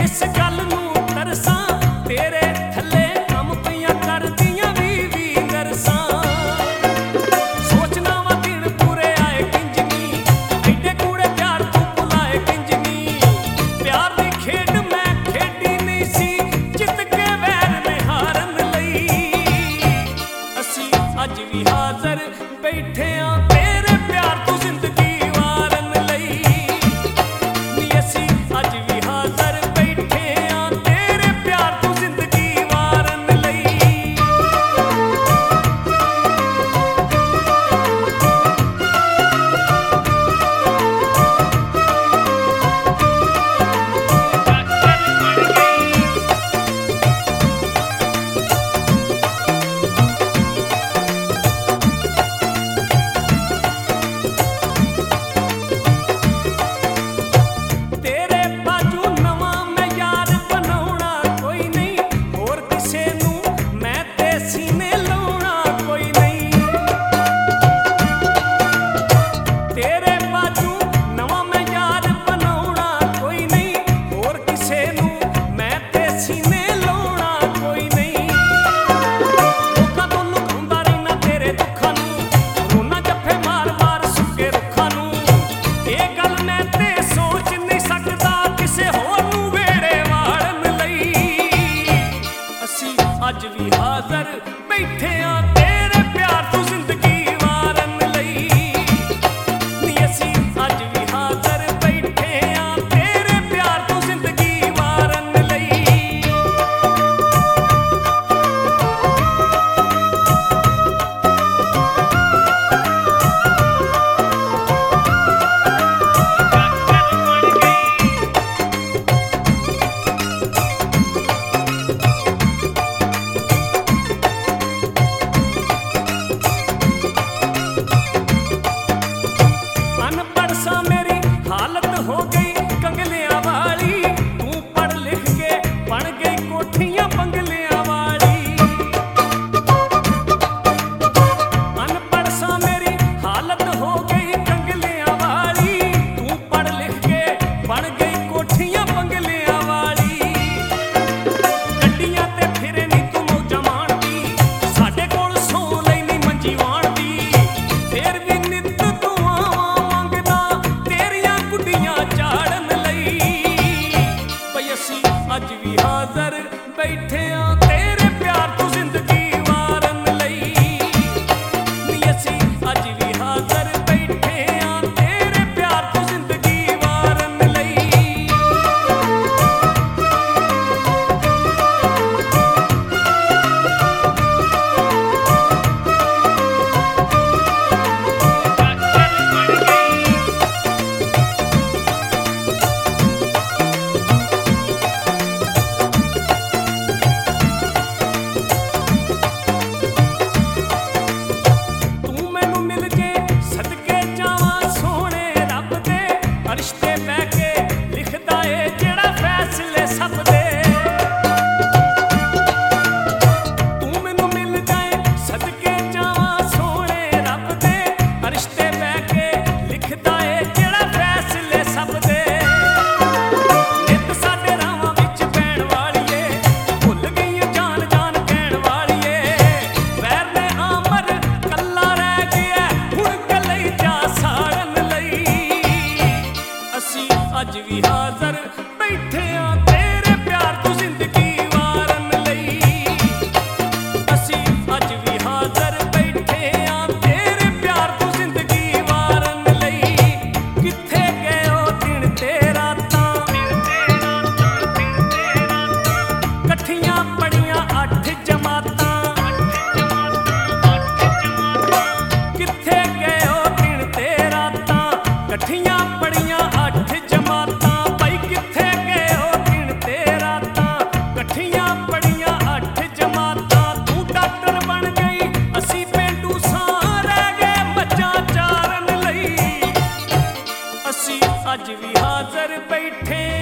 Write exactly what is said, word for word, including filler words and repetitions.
इस गल नूं तरसां तेरे थल्ले कम पईयां करदियां वी वी नरसां सोचना वा दिन पूरे आए किंजनी एडे कूड़े प्यार तू भुलाए किंजनी प्यार दी खेड मैं खेडी नहीं सी जित के वैर ने हारन लई असी अज भी हाज़र बैठे आ तेरे प्यार तू जिंदगी वारन लई नी असी अज भी हाज़र बैठे आ तेरे प्यार तू जिंदगी वारन लई तेरे बाजू नवां मैं यार बनाउणा कोई नहीं होर किसे नूं मैं ते सीने लाउणा कोई नहीं तेरे बाजू नवां मैं यार बनाउणा कोई नहीं होर किसे नूं मैं ते सीने लाउणा कोई नहीं लोकां ਤੋਂ ਲੁਕਾਉਂਦਾ ਰਹਿਣਾ तेरे दुੱਖਾਂ ਨੂੰ ਰੋਣਾ ਜੱਫੇ ਮਾਰ ਮਾਰ ਸੁੱਕੇ ਰੁੱਖਾਂ ਨੂੰ ਇਹ ਗੱਲ ਮੈਂ ਤੇ ਸੋਚ ਨਹੀਂ ਸਕਦਾ ਕਿਸੇ ਹੋਰ ਨੂੰ ਵੇੜੇ ਵਾੜਨ ਲਈ ਅਸੀਂ ਅੱਜ ਵੀ ਹਾਜ਼ਰ ਬੈਠੇ ਆ ਤੇਰੇ ਪਿਆਰ ਤੂੰ ਜ਼ਿੰਦਗੀ ਵਾਰਨ ਲਈ ਨੀ ਅਸੀਂ ਅੱਜ ਵੀ ਹਾਜ਼ਰ ਬੈਠੇ ਆ ਤੇਰੇ ਪਿਆਰ ਤੂੰ ਜ਼ਿੰਦਗੀ ਵਾਰਨ ਲਈ अनपढ़ सा मेरी हालत हो गई कंगलियां वाली तू पढ़ लिख के बन गई कोठियां बंगलियां वाली अनपढ़ सा मेरी हालत हो गई कंगलियां वाली तू पढ़ लिख के बन गई कोठियां बंगलियां वाली गड्डियां ते फिरे नी तू मौजां माणदी साडे कोल सौ लई नी मंजी वाणदी फेर भी नित तू आवां मंगदा तेरियां गुड्डियां चाड़न लई बई असी अज भी हाज़र बैठे आ तेरे प्यार तू जिंदगी वारन लई नी असी अज भी हाज़र बैठे आ तेरे प्यार तू जिंदगी वारन लई ਤੂੰ ਮੈਨੂੰ ਮਿਲ ਜੇ ਸਦਕੇ ਜਾਵਾਂ ਸੋਹਣੇ ਰੱਬ ਦੇ ਰਿਸ਼ਤੇ ਬਹਿ ਕੇ ਲਿਖਦਾ ਏ ਜਿਹੜਾ ਫੈਸਲੇ ਸਭ ਦੇ ਤੂੰ ਮੈਨੂੰ ਮਿਲ ਜਾਏ ਸਦਕੇ ਜਾਵਾਂ ਸੋਹਣੇ ਰੱਬ ਦੇ ਰਿਸ਼ਤੇ ਬਹਿ ਕੇ ਲਿਖਦਾ ਏ ਜਿਹੜਾ ਫੈਸਲੇ ਸਭ ਦੇ ਨਿੱਤ ਸਾਡੇ ਰਾਵਾਂ ਵਿੱਚ ਪੈਣ ਵਾਲੀਏ ਭੁੱਲ ਗਈ ਜਾਨ ਜਾਨ ਕਹਿਣ ਵਾਲੀਏ ਵੈਰ ਨੇ ਆਮਰ ਕੱਲਾ ਰਹਿ ਗਿਆ ਹੁਣ ਕੱਲੇ ਜਾ ਸਾੜਨ ਲਈ ਅਸੀਂ ਅੱਜ ਵੀ ਹਾਜ਼ਰ ਬੈਠੇ ਆ ਤੇਰੇ ਪਿਆਰ ਤੂੰ ਜ਼ਿੰਦਗੀ ਵਾਰਨ ਲਈ ਅਸੀਂ ਅੱਜ ਵੀ ਹਾਜ਼ਰ ਬੈਠੇ ਆ ਤੇਰੇ ਪਿਆਰ ਤੂੰ ਜ਼ਿੰਦਗੀ ਵਾਰਨ ਲਈ ਕਿੱਥੇ ਗਏ ਉਹ ਦਿਨ ਤੇ ਰਾਤਾਂ ਇਕੱਠੀਆਂ ਪੜੀਆਂ ਅੱਠ ਜਮਾਤਾਂ ਕਿੱਥੇ ਗਏ ਉਹ ਦਿਨ ਤੇ ਰਾਤਾਂ ਇਕੱਠੀਆਂ ਪੜੀਆਂ ਅੱਠ ਜਮਾਤਾਂ ਭਾਈ ਕਿੱਥੇ ਗਏ ਉਹ ਦਿਨ ਤੇ ਰਾਤਾਂ ਇਕੱਠੀਆਂ ਪੜੀਆਂ ਅੱਠ ਜਮਾਤਾਂ ਤੂੰ ਡਾਕਟਰ ਬਣ ਗਈ ਅਸੀਂ ਪੇਂਡੂ ਸਾਂ ਰਹਿ ਗਏ ਮੱਝਾਂ ਚਾਰਨ ਲਈ ਅਸੀਂ ਅੱਜ ਵੀ ਹਾਜ਼ਰ ਬੈਠੇ